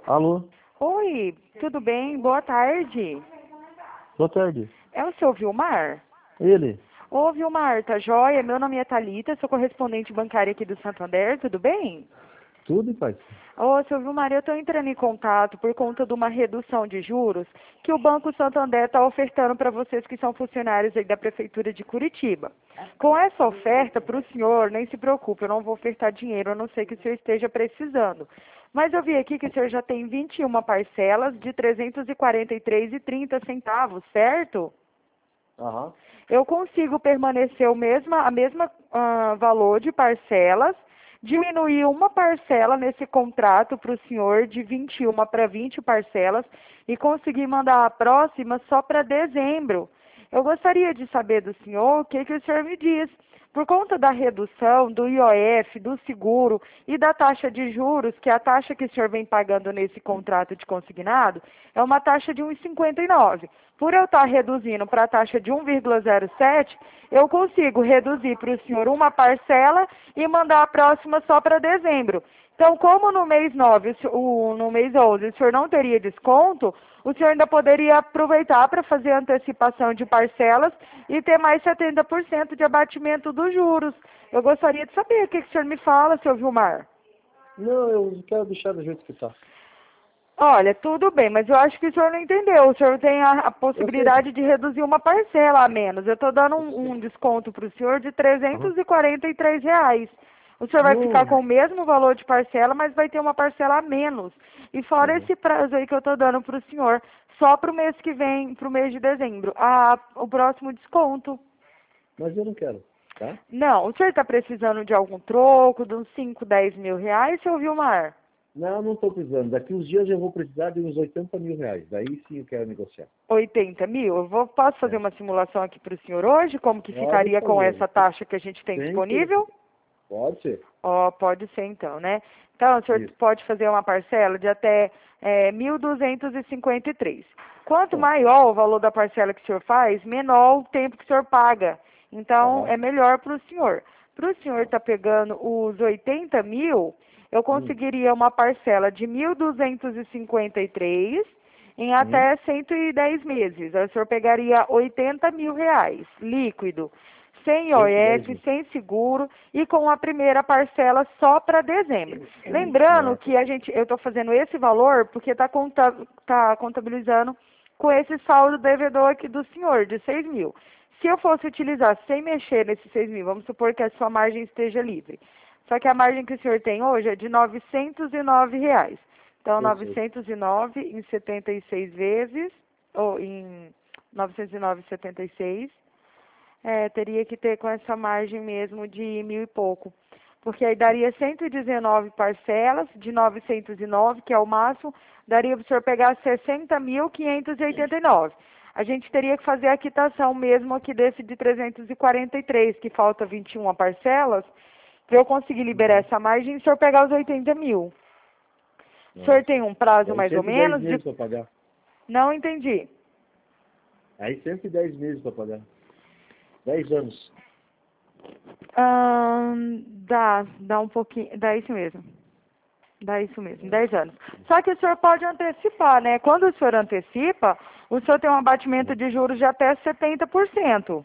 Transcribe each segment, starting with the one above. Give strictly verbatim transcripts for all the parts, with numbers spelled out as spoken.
Alô? Oi, tudo bem? Boa tarde. Boa tarde. É o seu Vilmar? Ele? Ô, Vilmar, tá joia? Meu nome é Thalita, sou correspondente bancária aqui do Santander, tudo bem? Tudo, pai? Ô, seu Vilmar, eu estou entrando em contato por conta de uma redução de juros que o Banco Santander está ofertando para vocês que são funcionários aí da Prefeitura de Curitiba. Com essa oferta, para o senhor, nem se preocupe, eu não vou ofertar dinheiro, a não ser que o senhor esteja precisando. Mas eu vi aqui que o senhor já tem vinte e uma parcelas de trezentos e quarenta e três reais e trinta centavos, certo? Aham. Eu consigo permanecer o mesma, a mesma ah, valor de parcelas, diminuir uma parcela nesse contrato para o senhor de vinte e uma para vinte parcelas e conseguir mandar a próxima só para dezembro. Eu gostaria de saber do senhor o que, que o senhor me diz. Por conta da redução do I O F, do seguro e da taxa de juros, que é a taxa que o senhor vem pagando nesse contrato de consignado, é uma taxa de um vírgula cinquenta e nove. Por eu estar reduzindo para a taxa de um vírgula zero sete, eu consigo reduzir para o senhor uma parcela e mandar a próxima só para dezembro. Então, como no mês nove, o, no mês onze, o senhor não teria desconto, o senhor ainda poderia aproveitar para fazer antecipação de parcelas e ter mais setenta por cento de abatimento dos juros. Eu gostaria de saber o que, que o senhor me fala, seu Vilmar. Não, eu quero deixar do jeito que tá. Olha, tudo bem, mas eu acho que o senhor não entendeu. O senhor tem a, a Eu sei. possibilidade de reduzir uma parcela a menos. Eu estou dando Eu um, sei. um desconto para o senhor de Aham. trezentos e quarenta e três reais. O senhor vai ficar com Não. o mesmo valor de parcela, mas vai ter uma parcela a menos. E fora Aham. esse prazo aí que eu estou dando para o senhor, só para o mês que vem, para o mês de dezembro, a, o próximo desconto. Mas eu não quero, tá? Não, o senhor está precisando de algum troco, de uns cinco, dez mil reais, seu Vilmar? Não, não estou precisando. Daqui uns dias eu vou precisar de uns oitenta mil reais. Daí sim eu quero negociar. oitenta mil? Eu vou, posso fazer É. uma simulação aqui para o senhor hoje? Como que Pode ficaria com fazer. essa taxa que a gente tem Sem telefone. disponível? Pode ser. Ó, pode ser então, né? Então, o senhor Isso. pode fazer uma parcela de até é, mil duzentos e cinquenta e três. Quanto Tá. maior o valor da parcela que o senhor faz, menor o tempo que o senhor paga. Então, Aham. é melhor para o senhor. Para o senhor Tá. estar pegando os oitenta mil, eu Hum. conseguiria uma parcela de mil duzentos e cinquenta e três em Hum. até cento e dez meses. Aí o senhor pegaria oitenta mil reais, líquido, sem cento e dez I O F, mil. sem seguro e com a primeira parcela só para dezembro. Lembrando Nossa. que a gente, eu estou fazendo esse valor porque está tá contabilizando com esse saldo devedor aqui do senhor, de seis mil. Se eu fosse utilizar sem mexer nesses seis mil, vamos supor que a sua margem esteja livre. Só que a margem que o senhor tem hoje é de novecentos e nove reais. Então, Eu sei. novecentos e nove em setenta e seis vezes, ou em novecentos e nove vírgula setenta e seis, é, teria que ter com essa margem mesmo de mil e pouco. Porque aí daria cento e dezenove parcelas de novecentos e nove, que é o máximo, daria para o senhor pegar sessenta mil quinhentos e oitenta e nove. A gente teria que fazer a quitação mesmo aqui desse de trezentos e quarenta e três, que falta vinte e uma parcelas, para eu conseguir liberar Uhum. essa margem e o senhor pegar os oitenta mil. O senhor tem Nossa. um prazo Daí mais ou cento e dez menos de... meses para pagar. Não entendi. Aí cento e dez meses para pagar. dez anos. Ahn, dá, dá um pouquinho, dá isso mesmo. Dá isso mesmo, dez anos. Só que o senhor pode antecipar, né? Quando o senhor antecipa, o senhor tem um abatimento de juros de até setenta por cento.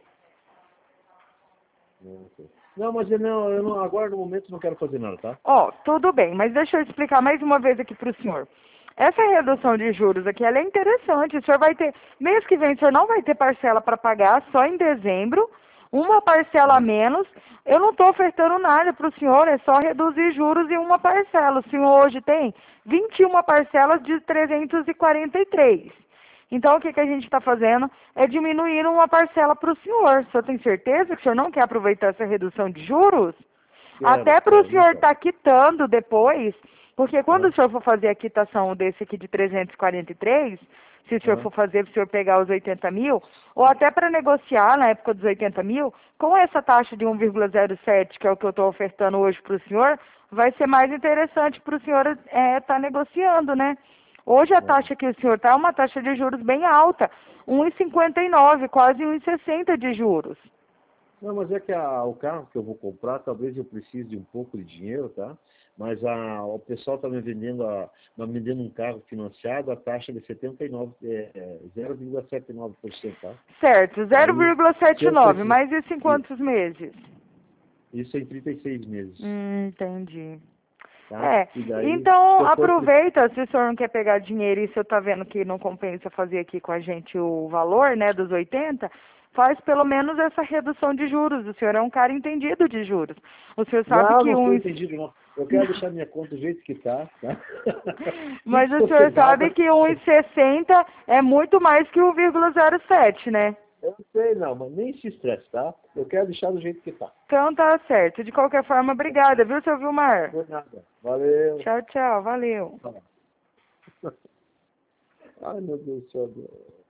Nossa. Não, mas eu não, eu não, agora no momento não quero fazer nada, tá? Ó, tudo bem, mas deixa eu explicar mais uma vez aqui para o senhor. Essa redução de juros aqui, ela é interessante. O senhor vai ter, mês que vem, o senhor não vai ter parcela para pagar, só em dezembro, uma parcela a Uhum. menos. Eu não estou ofertando nada para o senhor, é só reduzir juros em uma parcela. O senhor hoje tem vinte e uma parcelas de trezentos e quarenta e três. Então, o que, que a gente está fazendo é diminuindo uma parcela para o senhor. O senhor tem certeza que o senhor não quer aproveitar essa redução de juros? Quero, Até para o quero, não senhor quero. estar quitando depois, porque quando o Aham, senhor for fazer a quitação desse aqui de trezentos e quarenta e três, se o senhor aham. for fazer para o senhor pegar os oitenta mil, ou até para negociar na época dos oitenta mil, com essa taxa de um vírgula zero sete, que é o que eu estou ofertando hoje para o senhor, vai ser mais interessante para o senhor estar negociando, né? Hoje a Aham. taxa que o senhor está é uma taxa de juros bem alta, um vírgula cinquenta e nove, quase um vírgula sessenta de juros. Não, mas é que a, o carro que eu vou comprar, talvez eu precise de um pouco de dinheiro, tá? Mas a, o pessoal está me vendendo, a, tá me vendendo um carro financiado a taxa de setenta e nove, é, zero vírgula setenta e nove por cento, tá? Certo, zero vírgula setenta e nove, Aí, mas isso em quantos meses? Isso em trinta e seis meses. Hum, entendi. Tá? É, E daí, então se eu for pre- aproveita, se o senhor não quer pegar dinheiro e se eu tá vendo que não compensa fazer aqui com a gente o valor, né, dos oitenta, faz pelo menos essa redução de juros. O senhor é um cara entendido de juros. O senhor sabe Não, que não um... estou entendido, não. Eu quero deixar minha conta do jeito que está, tá? Mas Fique o senhor sossegada. sabe que um e sessenta é muito mais que um vírgula zero sete, né? Eu não sei, não, mas nem se estresse, tá? Eu quero deixar do jeito que está. Então tá certo. De qualquer forma, obrigada, viu, seu Vilmar? Por nada. Valeu. Tchau, tchau. Valeu. Ai, meu Deus do céu.